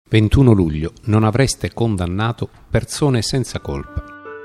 21 luglio. Non avreste condannato persone senza colpa.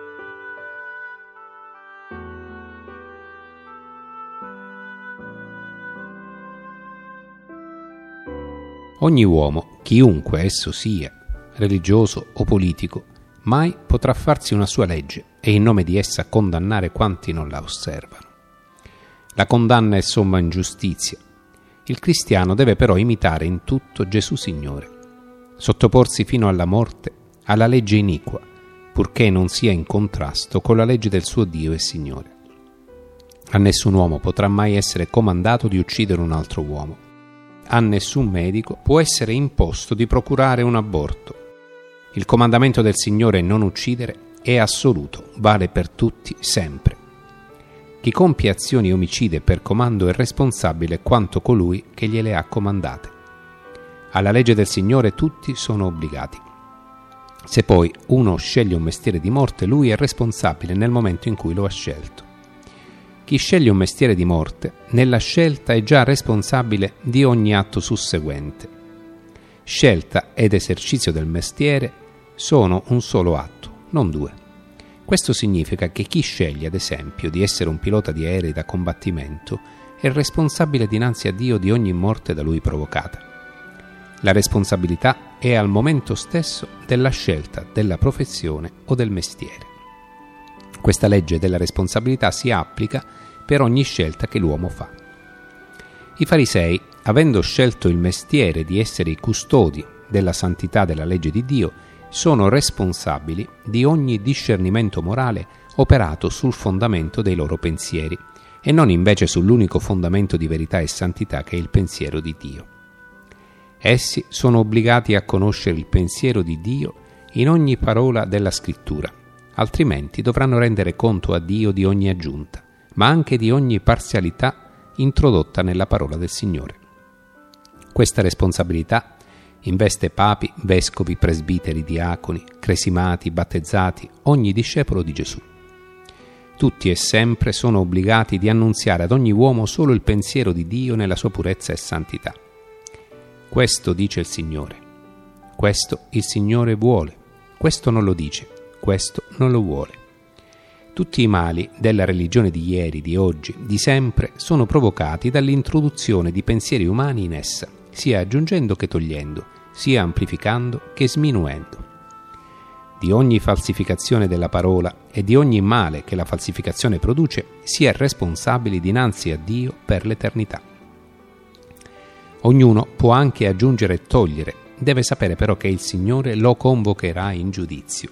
Ogni uomo, chiunque esso sia, religioso o politico, mai potrà farsi una sua legge e in nome di essa condannare quanti non la osservano. La condanna è somma ingiustizia. Il cristiano deve però imitare in tutto Gesù Signore, sottoporsi fino alla morte alla legge iniqua, purché non sia in contrasto con la legge del suo Dio e Signore. A nessun uomo potrà mai essere comandato di uccidere un altro uomo. A nessun medico può essere imposto di procurare un aborto. Il comandamento del Signore non uccidere è assoluto, vale per tutti, sempre. Chi compie azioni omicide per comando è responsabile quanto colui che gliele ha comandate. Alla legge del Signore tutti sono obbligati. Se poi uno sceglie un mestiere di morte, lui è responsabile nel momento in cui lo ha scelto. Chi sceglie un mestiere di morte, nella scelta è già responsabile di ogni atto susseguente. Scelta ed esercizio del mestiere sono un solo atto, non due. Questo significa che chi sceglie, ad esempio, di essere un pilota di aerei da combattimento è responsabile dinanzi a Dio di ogni morte da lui provocata. La responsabilità è al momento stesso della scelta della professione o del mestiere. Questa legge della responsabilità si applica per ogni scelta che l'uomo fa. I farisei, avendo scelto il mestiere di essere i custodi della santità della legge di Dio, sono responsabili di ogni discernimento morale operato sul fondamento dei loro pensieri e non invece sull'unico fondamento di verità e santità che è il pensiero di Dio. Essi sono obbligati a conoscere il pensiero di Dio in ogni parola della Scrittura, altrimenti dovranno rendere conto a Dio di ogni aggiunta, ma anche di ogni parzialità introdotta nella parola del Signore. Questa responsabilità investe papi, vescovi, presbiteri, diaconi, cresimati, battezzati, ogni discepolo di Gesù. Tutti e sempre sono obbligati di annunziare ad ogni uomo solo il pensiero di Dio nella sua purezza e santità. Questo dice il Signore. Questo il Signore vuole. Questo non lo dice. Questo non lo vuole. Tutti i mali della religione di ieri, di oggi, di sempre sono provocati dall'introduzione di pensieri umani in essa, sia aggiungendo che togliendo, sia amplificando che sminuendo. Di ogni falsificazione della parola e di ogni male che la falsificazione produce si è responsabili dinanzi a Dio per l'eternità. Ognuno può anche aggiungere e togliere, deve sapere però che il Signore lo convocherà in giudizio.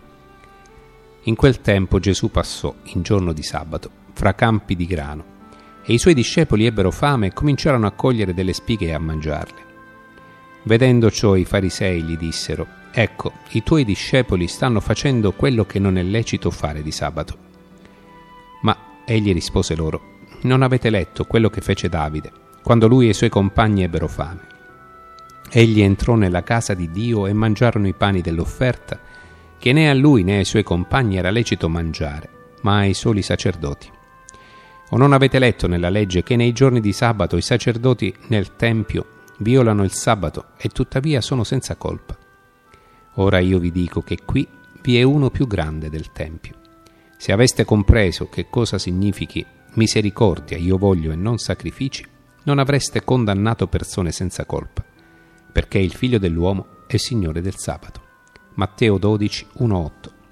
In quel tempo Gesù passò, in giorno di sabato, fra campi di grano, e i suoi discepoli ebbero fame e cominciarono a cogliere delle spighe e a mangiarle. Vedendo ciò i farisei gli dissero: «Ecco, i tuoi discepoli stanno facendo quello che non è lecito fare di sabato». Ma egli rispose loro: «Non avete letto quello che fece Davide, quando lui e i suoi compagni ebbero fame? Egli entrò nella casa di Dio e mangiarono i pani dell'offerta, che né a lui né ai suoi compagni era lecito mangiare, ma ai soli sacerdoti. O non avete letto nella legge che nei giorni di sabato i sacerdoti nel Tempio violano il sabato e tuttavia sono senza colpa? Ora io vi dico che qui vi è uno più grande del Tempio. Se aveste compreso che cosa significhi misericordia io voglio e non sacrifici, non avreste condannato persone senza colpa, perché il Figlio dell'uomo è Signore del sabato». Matteo 12, 1-8.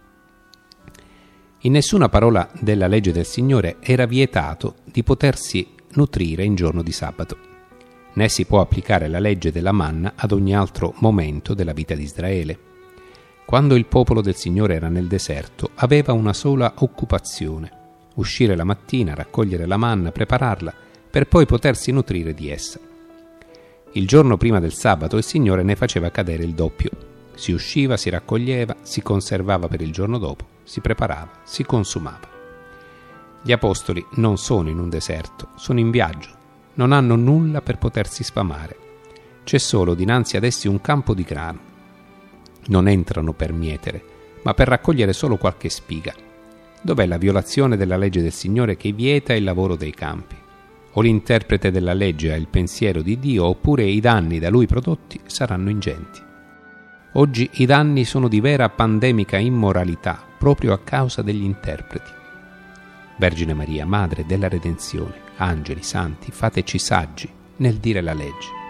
In nessuna parola della legge del Signore era vietato di potersi nutrire in giorno di sabato, né si può applicare la legge della manna ad ogni altro momento della vita di Israele. Quando il popolo del Signore era nel deserto, aveva una sola occupazione: uscire la mattina, raccogliere la manna, prepararla, per poi potersi nutrire di essa. Il giorno prima del sabato il Signore ne faceva cadere il doppio. Si usciva, si raccoglieva, si conservava per il giorno dopo, si preparava, si consumava. Gli apostoli non sono in un deserto, sono in viaggio, non hanno nulla per potersi sfamare. C'è solo dinanzi ad essi un campo di grano. Non entrano per mietere, ma per raccogliere solo qualche spiga. Dov'è la violazione della legge del Signore che vieta il lavoro dei campi? O l'interprete della legge ha il pensiero di Dio, oppure i danni da lui prodotti saranno ingenti. Oggi i danni sono di vera pandemica immoralità proprio a causa degli interpreti. Vergine Maria, Madre della Redenzione, angeli, santi, fateci saggi nel dire la legge.